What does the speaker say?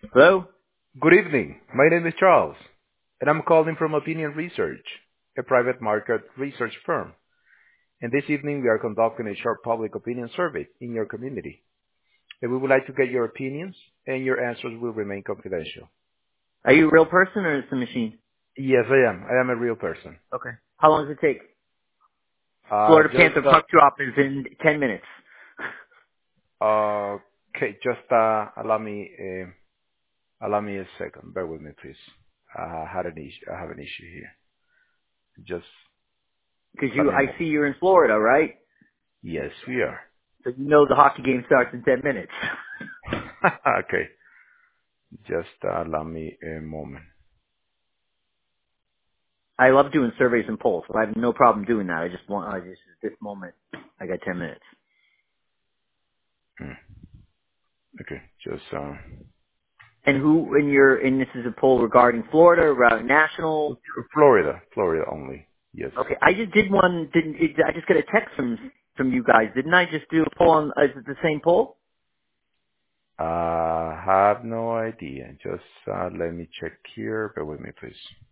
Hello? Good evening. My name is Charles, and I'm calling from Opinion Research, a private market research firm. And this evening, we are conducting a short public opinion survey in your community. And we would like to get your opinions, and your answers will remain confidential. Are you a real person or is it a machine? Yes, I am. I am a real person. Okay. How long does it take? Florida Just, Panther puck drop is in 10 minutes. okay, just allow me a second. Bear with me, please. I have an issue here. Just Because let me I move. see you're in Florida, right? Yes, we are. So you know the hockey game starts in 10 minutes. Okay. Just allow me a moment. I love doing surveys and polls. I have no problem doing that. At this moment, I got 10 minutes. Hmm. Okay, just And this is a poll regarding Florida, regarding national. Florida only. Yes. Okay, I just did one, I just got a text from you guys. Didn't I just do a poll is it the same poll? Have no idea. Just let me check here. Bear with me, please.